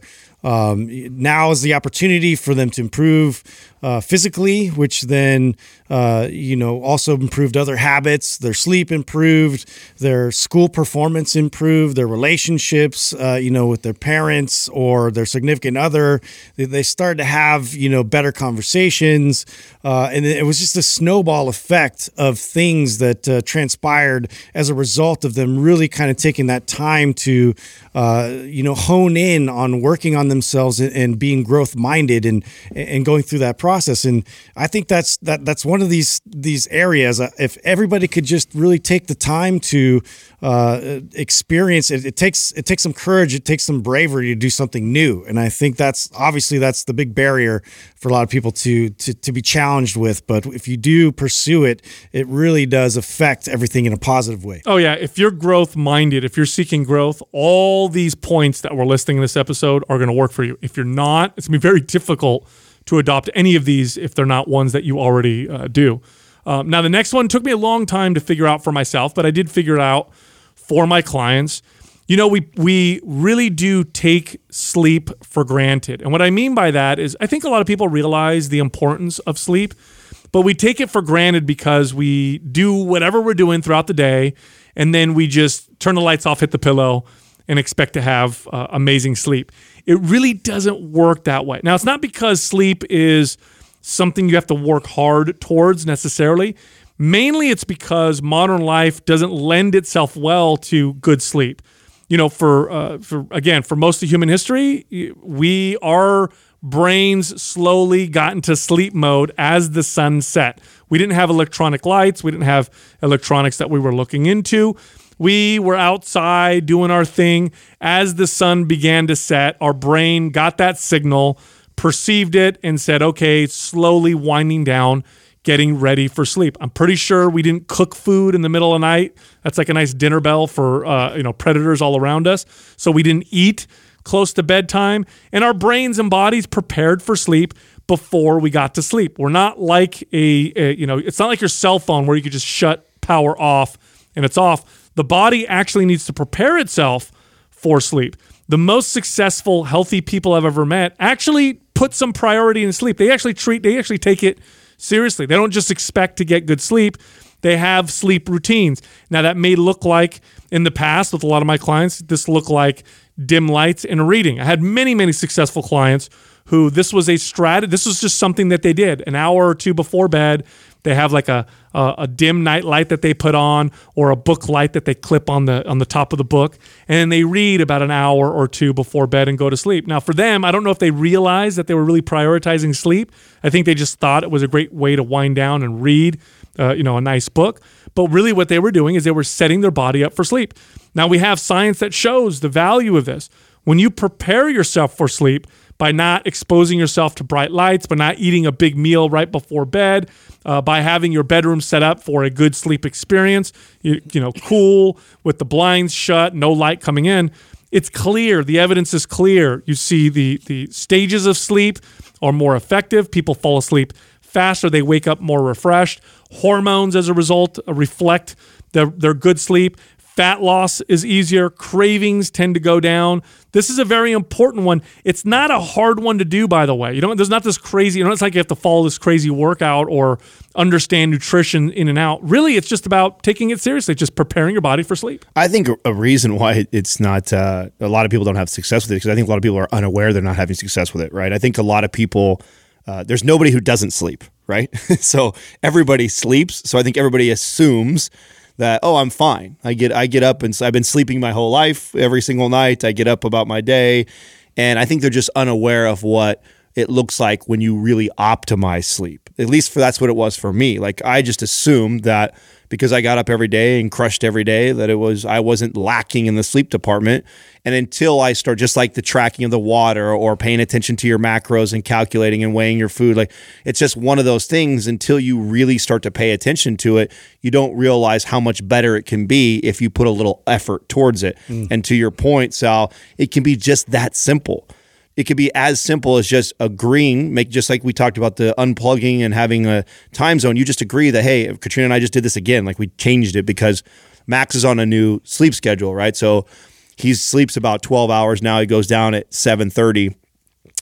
um, now is the opportunity for them to improve uh, physically, which then, uh, you know, also improved other habits. Their sleep improved, their school performance improved, their relationships, uh, you know, with their parents or their significant other. They, they started to have, you know, better conversations. Uh, and it was just a snowball effect of things that uh, transpired as a result of them really kind of taking that time to, uh, you know, hone in on working on themselves and, and being growth minded and and going through that process. And I think that's that that's one of these these areas. If everybody could just really take the time to uh, experience it, it takes it takes some courage, it takes some bravery to do something new. And I think that's obviously that's the big barrier for a lot of people to to to be challenged with. But if you do pursue it, it really does affect everything in a positive way. Oh, yeah. If you're growth minded, if you're seeking growth, all these points that we're listing in this episode are going to work for you. If you're not, it's going to be very difficult to adopt any of these if they're not ones that you already uh, do. Um, now, the next one took me a long time to figure out for myself, but I did figure it out for my clients. You know, we we really do take sleep for granted. And what I mean by that is I think a lot of people realize the importance of sleep, but we take it for granted because we do whatever we're doing throughout the day, and then we just turn the lights off, hit the pillow, and expect to have uh, amazing sleep. It really doesn't work that way. Now, it's not because sleep is something you have to work hard towards necessarily. Mainly it's because modern life doesn't lend itself well to good sleep. You know, for uh, for again, for most of human history, we our brains slowly got into sleep mode as the sun set. We didn't have electronic lights. We didn't have electronics that we were looking into. We were outside doing our thing. As the sun began to set, our brain got that signal, perceived it, and said, okay, slowly winding down, getting ready for sleep. I'm pretty sure we didn't cook food in the middle of the night. That's like a nice dinner bell for uh, you know predators all around us. So we didn't eat close to bedtime, and our brains and bodies prepared for sleep before we got to sleep. We're not like a, a you know, it's not like your cell phone where you could just shut power off and it's off. The body actually needs to prepare itself for sleep. The most successful, healthy people I've ever met actually put some priority in sleep. They actually treat, they actually take it seriously. They don't just expect to get good sleep. They have sleep routines. Now, that may look like, in the past with a lot of my clients, this looked like dim lights and reading. I had many, many successful clients who this was a strategy. This was just something that they did. An hour or two before bed, they have like a, a a dim night light that they put on, or a book light that they clip on the on the top of the book, and then they read about an hour or two before bed and go to sleep. Now, for them, I don't know if they realized that they were really prioritizing sleep. I think they just thought it was a great way to wind down and read, uh, you know, a nice book. But really, what they were doing is they were setting their body up for sleep. Now, we have science that shows the value of this. When you prepare yourself for sleep by not exposing yourself to bright lights, by not eating a big meal right before bed, uh, by having your bedroom set up for a good sleep experience, you, you know, cool with the blinds shut, no light coming in, it's clear. The evidence is clear. You see the, the stages of sleep are more effective. People fall asleep faster. They wake up more refreshed. Hormones, as a result, reflect their, their good sleep. Fat loss is easier. Cravings tend to go down. This is a very important one. It's not a hard one to do, by the way. You know, there's not this crazy, you know, it's like you have to follow this crazy workout or understand nutrition in and out. Really, it's just about taking it seriously, just preparing your body for sleep. I think a reason why it's not, uh, a lot of people don't have success with it, because I think a lot of people are unaware they're not having success with it, right? I think a lot of people, uh, there's nobody who doesn't sleep, right? So everybody sleeps. So I think everybody assumes that, oh, I'm fine. I get I get up and I've been sleeping my whole life. Every single night I get up about my day. And I think they're just unaware of what it looks like when you really optimize sleep. At least for that's what it was for me. Like, I just assumed that because I got up every day and crushed every day, that it was I wasn't lacking in the sleep department. And until I start, just like the tracking of the water or paying attention to your macros and calculating and weighing your food, like, it's just one of those things. Until you really start to pay attention to it, you don't realize how much better it can be if you put a little effort towards it. Mm. And to your point, Sal, it can be just that simple. It could be as simple as just agreeing, make just like we talked about the unplugging and having a time zone. You just agree that, hey, Katrina and I just did this again. Like, we changed it because Max is on a new sleep schedule, right? So he sleeps about twelve hours now. He goes down at seven thirty.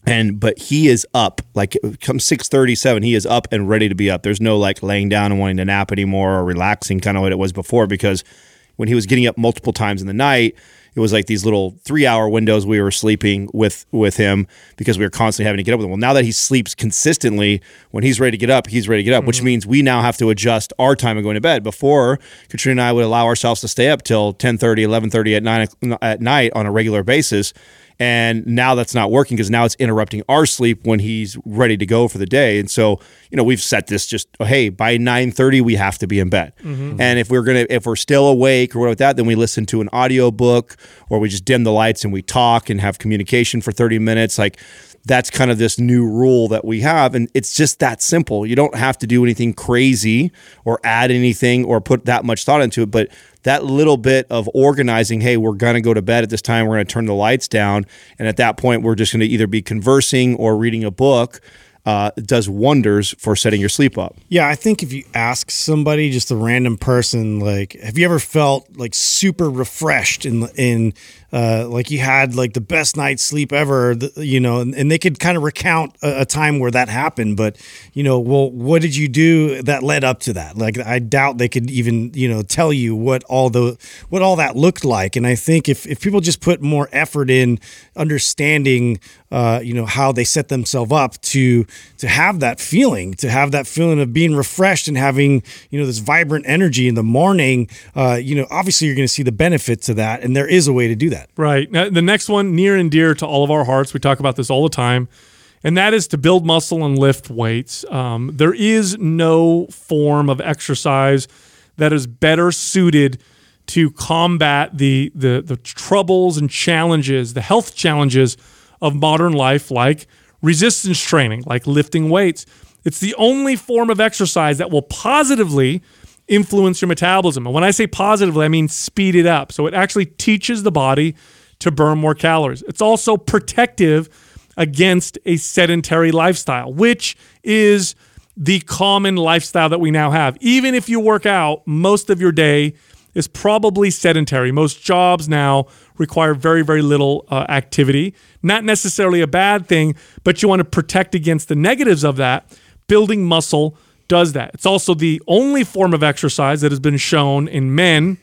And but he is up, like come six thirty, seven, he is up and ready to be up. There's no like laying down and wanting to nap anymore or relaxing, kind of what it was before, because when he was getting up multiple times in the night, it was like these little three-hour windows we were sleeping with with him because we were constantly having to get up with him. Well, now that he sleeps consistently, when he's ready to get up, he's ready to get up, mm-hmm. which means we now have to adjust our time of going to bed. Before, Katrina and I would allow ourselves to stay up till ten thirty, eleven thirty at nine at night on a regular basis. And now that's not working because now it's interrupting our sleep when he's ready to go for the day. And so, you know, we've set this just, oh, hey, by nine thirty, we have to be in bed. Mm-hmm. And if we're going to, if we're still awake or whatever like that, then we listen to an audio book or we just dim the lights and we talk and have communication for thirty minutes. Like that's kind of this new rule that we have. And it's just that simple. You don't have to do anything crazy or add anything or put that much thought into it. But that little bit of organizing, hey, we're going to go to bed at this time, we're going to turn the lights down. And at that point, we're just going to either be conversing or reading a book. Uh, does wonders for setting your sleep up. Yeah, I think if you ask somebody, just a random person, like, have you ever felt like super refreshed in in uh, like you had like the best night's sleep ever, the, you know, and, and they could kind of recount a, a time where that happened, but you know, well, what did you do that led up to that? Like, I doubt they could even, you know, tell you what all the what all that looked like. And I think if if people just put more effort in understanding, uh, you know, how they set themselves up to to have that feeling, to have that feeling of being refreshed and having, you know, this vibrant energy in the morning, uh, you know, obviously you're going to see the benefits of that. And there is a way to do that. Right. Now, the next one, near and dear to all of our hearts, we talk about this all the time, and that is to build muscle and lift weights. Um, there is no form of exercise that is better suited to combat the, the, the troubles and challenges, the health challenges of modern life, like resistance training, like lifting weights. It's the only form of exercise that will positively influence your metabolism. And when I say positively, I mean speed it up. So it actually teaches the body to burn more calories. It's also protective against a sedentary lifestyle, which is the common lifestyle that we now have. Even if you work out, most of your day is probably sedentary. Most jobs now require very, very little uh, activity. Not necessarily a bad thing, but you want to protect against the negatives of that. Building muscle does that. It's also the only form of exercise that has been shown in men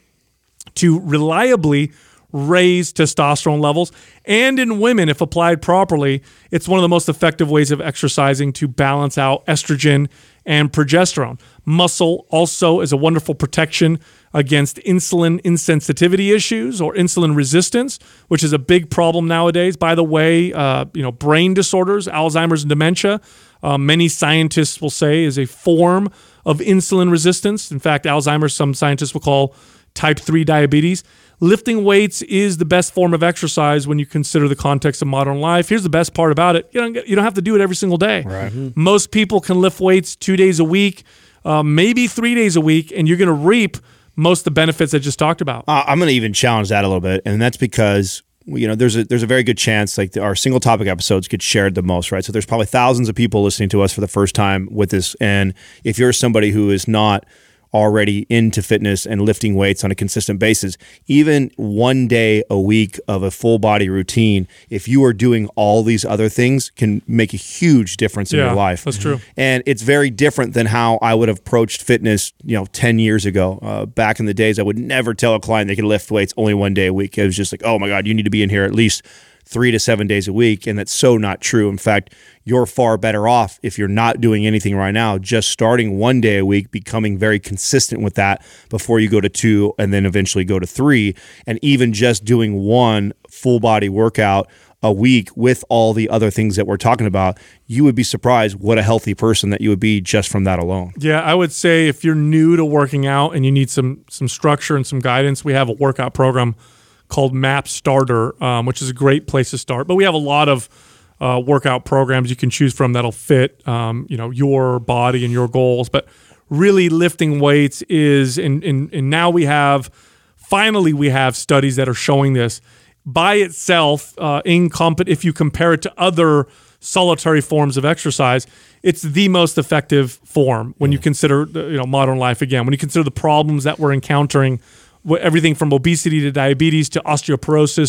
to reliably raise testosterone levels. And in women, if applied properly, it's one of the most effective ways of exercising to balance out estrogen and progesterone. Muscle also is a wonderful protection against insulin insensitivity issues or insulin resistance, which is a big problem nowadays. By the way, uh, you know, brain disorders, Alzheimer's and dementia, uh, many scientists will say is a form of insulin resistance. In fact, Alzheimer's, some scientists will call type three diabetes. Lifting weights is the best form of exercise when you consider the context of modern life. Here's the best part about it. You don't, you don't have to do it every single day. Right. Mm-hmm. Most people can lift weights two days a week, uh, maybe three days a week, and you're going to reap most of the benefits I just talked about. Uh, I'm going to even challenge that a little bit, and that's because you know there's a there's a very good chance like the, our single topic episodes get shared the most, right? So there's probably thousands of people listening to us for the first time with this, and if you're somebody who is not already into fitness and lifting weights on a consistent basis, even one day a week of a full body routine, if you are doing all these other things, can make a huge difference in yeah, your life. That's true. And it's very different than how I would have approached fitness, you know, ten years ago. Uh, back in the days, I would never tell a client they could lift weights only one day a week. It was just like, oh my God, you need to be in here at least three to seven days a week. And that's so not true. In fact, you're far better off if you're not doing anything right now, just starting one day a week, becoming very consistent with that before you go to two and then eventually go to three. And even just doing one full body workout a week with all the other things that we're talking about, you would be surprised what a healthy person that you would be just from that alone. Yeah, I would say if you're new to working out and you need some some structure and some guidance, we have a workout program called MAP Starter, um, which is a great place to start. But we have a lot of uh, workout programs you can choose from that'll fit, um, you know, your body and your goals. But really, lifting weights is, and, and, and now we have, finally, we have studies that are showing this by itself. Uh, in comp- if you compare it to other solitary forms of exercise, it's the most effective form when you consider, you know, modern life. Again, when you consider the problems that we're encountering, everything from obesity to diabetes to osteoporosis,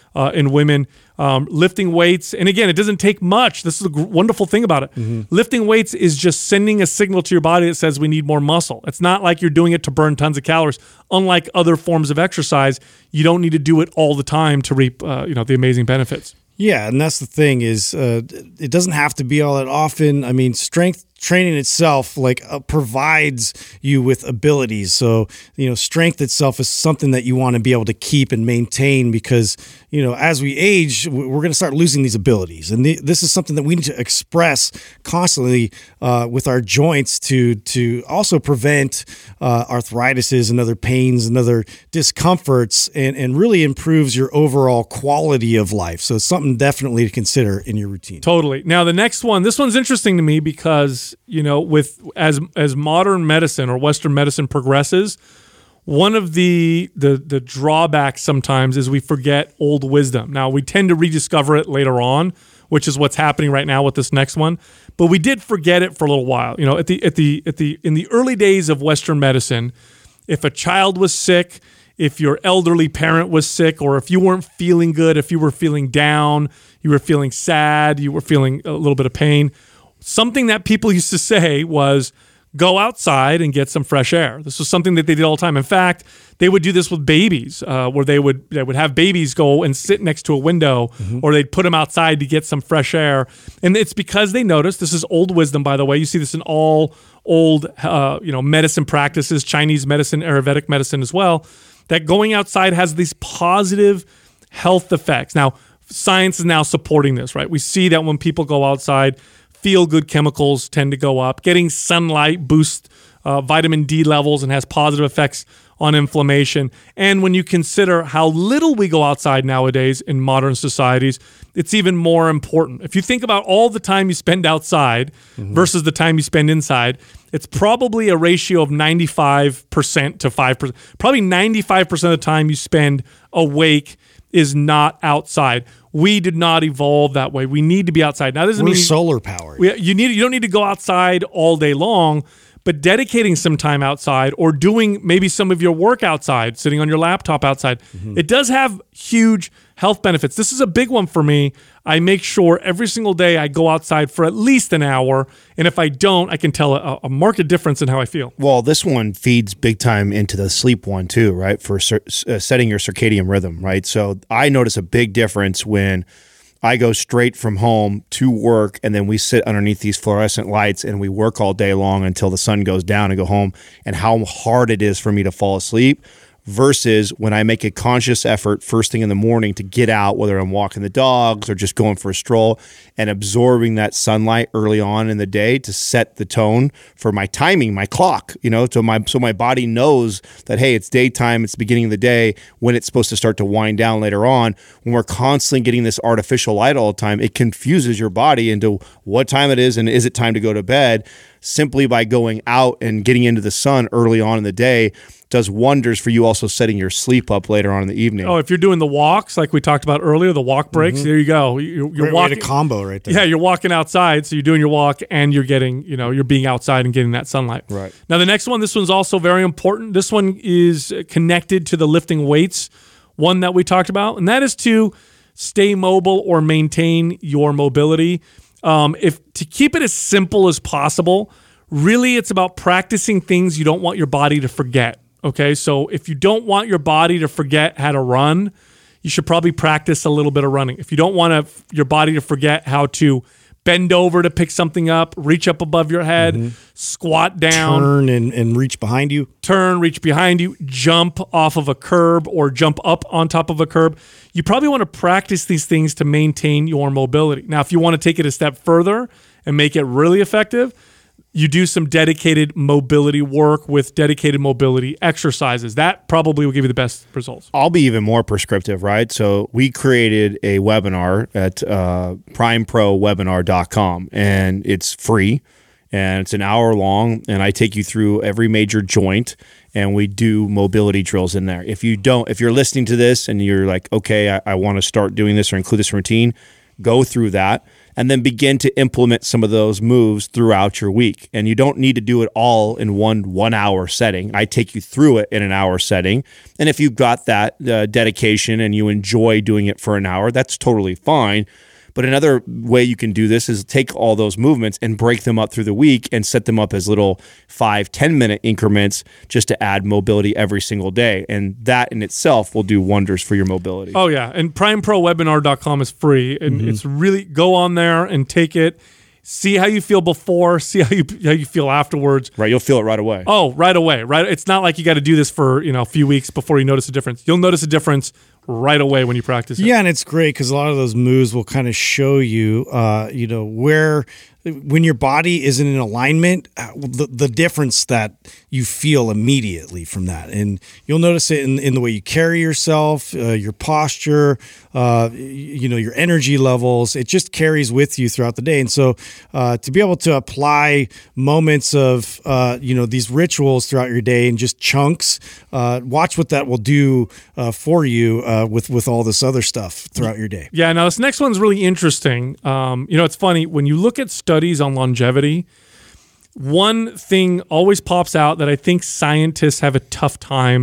uh, in women. Um, lifting weights, and again, it doesn't take much. This is a wonderful thing about it. Mm-hmm. Lifting weights is just sending a signal to your body that says we need more muscle. It's not like you're doing it to burn tons of calories. Unlike other forms of exercise, you don't need to do it all the time to reap, uh, you know, the amazing benefits. Yeah, and that's the thing is uh, it doesn't have to be all that often. I mean, strength training itself like uh, provides you with abilities. So, you know, strength itself is something that you want to be able to keep and maintain because, you know, as we age, we're going to start losing these abilities. And the, this is something that we need to express constantly uh, with our joints to to also prevent uh, arthritises and other pains and other discomforts and, and really improves your overall quality of life. So it's something definitely to consider in your routine. Totally. Now, the next one, this one's interesting to me because, you know, with as as modern medicine or Western medicine progresses, one of the, the the drawbacks sometimes is we forget old wisdom. Now, we tend to rediscover it later on, which is what's happening right now with this next one. But we did forget it for a little while. You know, at the at the at the in the early days of Western medicine, if a child was sick, if your elderly parent was sick, or if you weren't feeling good, if you were feeling down, you were feeling sad, you were feeling a little bit of pain, something that people used to say was, go outside and get some fresh air. This was something that they did all the time. In fact, they would do this with babies, uh, where they would they would have babies go and sit next to a window, mm-hmm. or they'd put them outside to get some fresh air. And it's because they noticed, this is old wisdom, by the way. You see this in all old uh, you know, medicine practices, Chinese medicine, Ayurvedic medicine as well, that going outside has these positive health effects. Now, science is now supporting this, right? We see that when people go outside, feel-good chemicals tend to go up. Getting sunlight boosts uh, vitamin D levels and has positive effects on inflammation. And when you consider how little we go outside nowadays in modern societies, it's even more important. If you think about all the time you spend outside mm-hmm. versus the time you spend inside, it's probably a ratio of ninety-five percent to five percent. Probably ninety-five percent of the time you spend awake is not outside. We did not evolve that way. We need to be outside. Now, this doesn't We're mean solar powered. We, you need you don't need to go outside all day long, but dedicating some time outside or doing maybe some of your work outside, sitting on your laptop outside, mm-hmm. it does have huge health benefits. This is a big one for me. I make sure every single day I go outside for at least an hour, and if I don't, I can tell a, a marked difference in how I feel. Well, this one feeds big time into the sleep one too, right? For cir- uh, setting your circadian rhythm, right? So I notice a big difference when I go straight from home to work, and then we sit underneath these fluorescent lights and we work all day long until the sun goes down and go home, and how hard it is for me to fall asleep versus when I make a conscious effort first thing in the morning to get out, whether I'm walking the dogs or just going for a stroll, and absorbing that sunlight early on in the day to set the tone for my timing, my clock, you know, so my so my body knows that, hey, it's daytime, it's the beginning of the day, when it's supposed to start to wind down later on. When we're constantly getting this artificial light all the time, it confuses your body into what time it is and is it time to go to bed. Simply by going out and getting into the sun early on in the day does wonders for you, also setting your sleep up later on in the evening. Oh, if you're doing the walks like we talked about earlier, the walk breaks, mm-hmm. there you go. You're, you're Great walking way to combo right there. Yeah, you're walking outside, so you're doing your walk and you're getting, you know, you're being outside and getting that sunlight. Right. Now, the next one, this one's also very important. This one is connected to the lifting weights one that we talked about, and that is to stay mobile or maintain your mobility. Um, if to keep it as simple as possible, really it's about practicing things you don't want your body to forget. Okay, so if you don't want your body to forget how to run, you should probably practice a little bit of running. If you don't want to, your body to forget how to bend over to pick something up, reach up above your head, mm-hmm. squat down, turn and, and reach behind you, turn, reach behind you, jump off of a curb or jump up on top of a curb, you probably want to practice these things to maintain your mobility. Now, if you want to take it a step further and make it really effective, you do some dedicated mobility work with dedicated mobility exercises. That probably will give you the best results. I'll be even more prescriptive, right? So we created a webinar at uh, prime pro webinar dot com, and it's free, and it's an hour long, and I take you through every major joint, and we do mobility drills in there. If you don't, if you're listening to this and you're like, okay, I, I want to start doing this or include this in routine, go through that. and then begin to implement some of those moves throughout your week. And you don't need to do it all in one one hour setting. I take you through it in an hour setting. And if you've got that uh, dedication and you enjoy doing it for an hour, that's totally fine. But another way you can do this is take all those movements and break them up through the week and set them up as little five, ten minute increments just to add mobility every single day. And that in itself will do wonders for your mobility. Oh, yeah. And prime pro webinar dot com is free. And mm-hmm. it's really, go on there and take it. See how you feel before, see how you how you feel afterwards. Right, you'll feel it right away. Oh, right away. Right. It's not like you got to do this for, you know, a few weeks before you notice a difference. You'll notice a difference right away when you practice it. Yeah, and it's great because a lot of those moves will kind of show you, uh, you know, where when your body isn't in alignment, the, the difference that you feel immediately from that. And you'll notice it in, in the way you carry yourself, uh, your posture, uh, you know, your energy levels. It just carries with you throughout the day. And so uh, to be able to apply moments of, uh, you know, these rituals throughout your day in just chunks, uh, watch what that will do uh, for you uh, with, with all this other stuff throughout your day. Yeah, now this next one's really interesting. Um, you know, it's funny, when you look at studies on longevity, one thing always pops out that I think scientists have a tough time,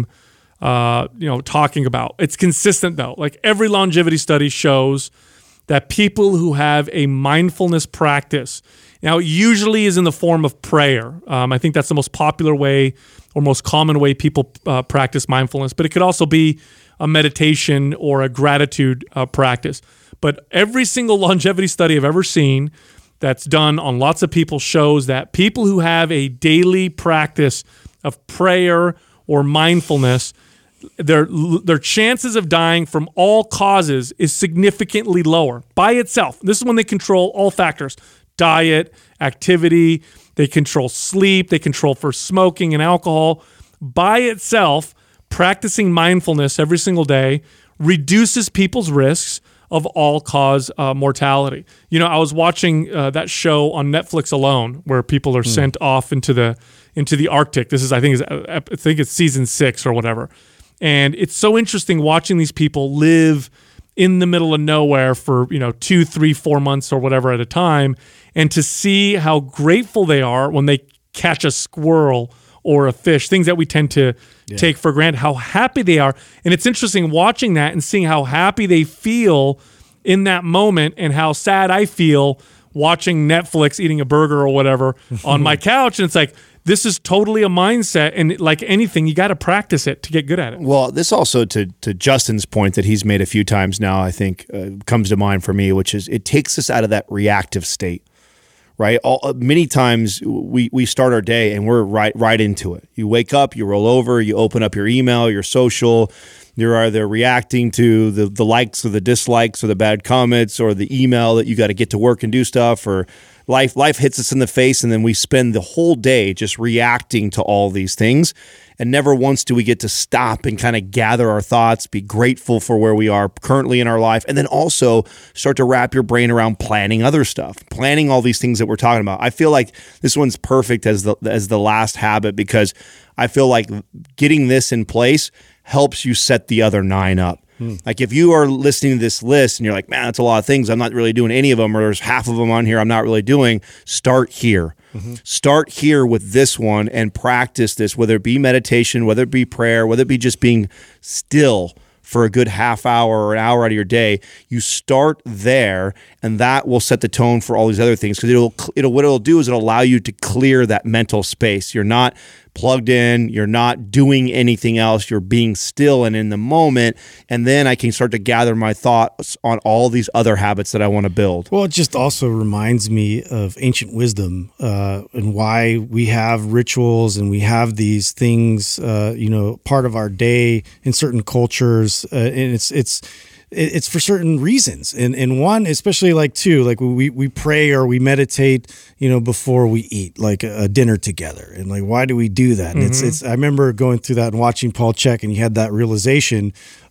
uh, you know, talking about. It's consistent though. Like every longevity study shows that people who have a mindfulness practice, now it usually is in the form of prayer. Um, I think that's the most popular way or most common way people uh, practice mindfulness, but it could also be a meditation or a gratitude uh, practice. But every single longevity study I've ever seen that's done on lots of people shows that people who have a daily practice of prayer or mindfulness, their their chances of dying from all causes is significantly lower by itself. This is when they control all factors: diet, activity, they control sleep, they control for smoking and alcohol. By itself, practicing mindfulness every single day reduces people's risks of all-cause uh, mortality. You know, I was watching uh, that show on Netflix Alone, where people are mm. sent off into the into the Arctic. This is, I think, is I think it's season six or whatever. And it's so interesting watching these people live in the middle of nowhere for, you know, two, three, four months or whatever at a time, and to see how grateful they are when they catch a squirrel or a fish, things that we tend to yeah. take for granted, how happy they are. And it's interesting watching that and seeing how happy they feel in that moment and how sad I feel watching Netflix, eating a burger or whatever on my couch. And it's like, this is totally a mindset. And like anything, you got to practice it to get good at it. Well, this also, to to Justin's point that he's made a few times now, I think uh, comes to mind for me, which is it takes us out of that reactive state. Right. All, many times we, we start our day and we're right right into it. You wake up, you roll over, you open up your email, your social. You're either reacting to the, the likes or the dislikes or the bad comments or the email that you got to get to work and do stuff, or life life hits us in the face, and then we spend the whole day just reacting to all these things. And never once do we get to stop and kind of gather our thoughts, be grateful for where we are currently in our life, and then also start to wrap your brain around planning other stuff, planning all these things that we're talking about. I feel like this one's perfect as the as the last habit, because I feel like getting this in place helps you set the other nine up. Hmm. Like if you are listening to this list and you're like, man, that's a lot of things, I'm not really doing any of them, or there's half of them on here I'm not really doing, start here. Mm-hmm. Start here with this one and practice this, whether it be meditation, whether it be prayer, whether it be just being still for a good half hour or an hour out of your day. You start there, and that will set the tone for all these other things, because it'll it'll what it'll do is it'll allow you to clear that mental space. You're not plugged in, you're not doing anything else, you're being still and in the moment, and then I can start to gather my thoughts on all these other habits that I want to build. Well, it just also reminds me of ancient wisdom uh, and why we have rituals and we have these things, uh, you know, part of our day in certain cultures, uh, and it's it's it's for certain reasons. And and one, especially like two, like we, we pray or we meditate, you know, before we eat, like a, a dinner together. And like, why do we do that? And mm-hmm. it's, it's, I remember going through that and watching Paul Chek, and you had that realization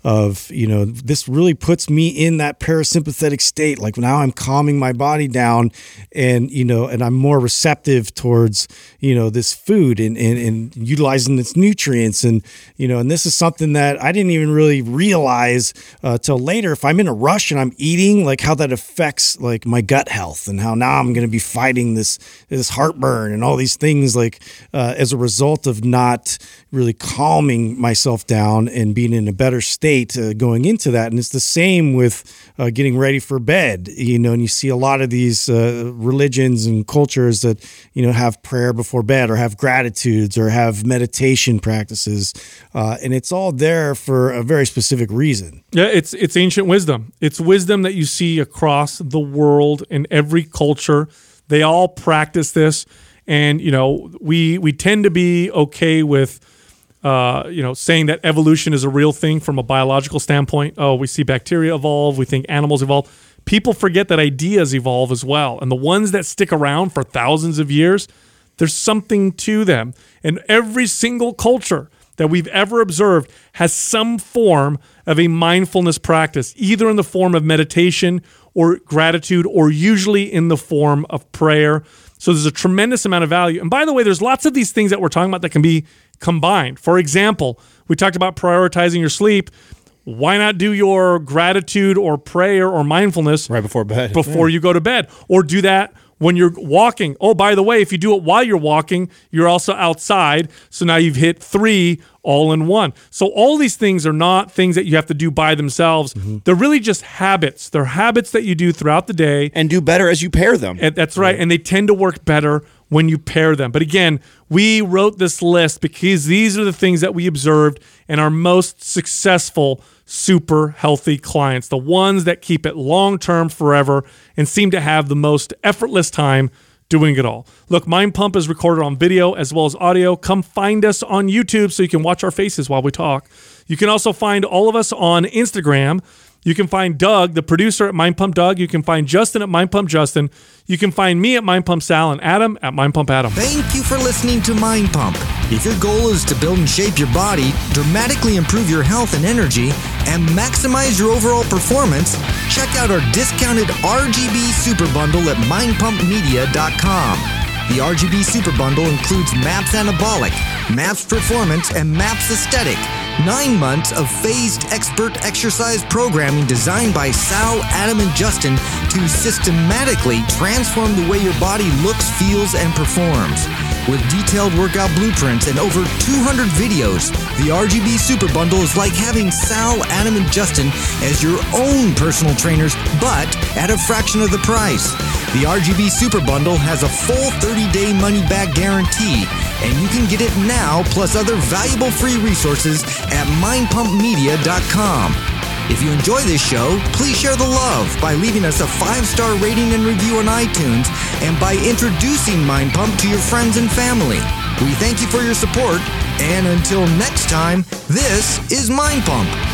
of, you know, this really puts me in that parasympathetic state. Like now I'm calming my body down and, you know, and I'm more receptive towards, you know, this food and, and, and utilizing its nutrients. And, you know, and this is something that I didn't even really realize uh, till later. If I'm in a rush and I'm eating, like how that affects like my gut health and how now I'm going to be fighting this, this heartburn and all these things like uh, as a result of not really calming myself down and being in a better state uh, going into that. And it's the same with uh, getting ready for bed, you know, and you see a lot of these uh, religions and cultures that, you know, have prayer before bed or have gratitudes or have meditation practices. Uh, and it's all there for a very specific reason. Yeah, it's it's ancient wisdom. It's wisdom that you see across the world in every culture. They all practice this. And, you know, we we tend to be okay with, uh, you know, saying that evolution is a real thing from a biological standpoint. Oh, we see bacteria evolve. We think animals evolve. People forget that ideas evolve as well. And the ones that stick around for thousands of years, there's something to them. And every single culture that we've ever observed has some form of a mindfulness practice, either in the form of meditation or gratitude, or usually in the form of prayer. So there's a tremendous amount of value. And by the way, there's lots of these things that we're talking about that can be combined. For example, we talked about prioritizing your sleep. Why not do your gratitude or prayer or mindfulness right before bed, before yeah. you go to bed, or do that when you're walking? Oh, by the way, if you do it while you're walking, you're also outside. So now you've hit three all in one. So all these things are not things that you have to do by themselves. Mm-hmm. They're really just habits. They're habits that you do throughout the day. And do better as you pair them. And that's right. And they tend to work better when you pair them. But again, we wrote this list because these are the things that we observed in our most successful super healthy clients, the ones that keep it long-term forever and seem to have the most effortless time doing it all. Look, Mind Pump is recorded on video as well as audio. Come find us on YouTube so you can watch our faces while we talk. You can also find all of us on Instagram. You can find Doug, the producer, at Mind Pump Doug. You can find Justin at Mind Pump Justin. You can find me at Mind Pump Sal and Adam at Mind Pump Adam. Thank you for listening to Mind Pump. If your goal is to build and shape your body, dramatically improve your health and energy, and maximize your overall performance, check out our discounted R G B Super Bundle at mind pump media dot com. The R G B Super Bundle includes MAPS Anabolic, MAPS Performance, and MAPS Aesthetic. Nine months of phased expert exercise programming designed by Sal, Adam, and Justin to systematically transform the way your body looks, feels, and performs. With detailed workout blueprints and over two hundred videos, the R G B Super Bundle is like having Sal, Adam, and Justin as your own personal trainers, but at a fraction of the price. The R G B Super Bundle has a full thirty-day money-back guarantee, and you can get it now plus other valuable free resources at mind pump media dot com. If you enjoy this show, please share the love by leaving us a five-star rating and review on iTunes and by introducing Mind Pump to your friends and family. We thank you for your support, and until next time, this is Mind Pump.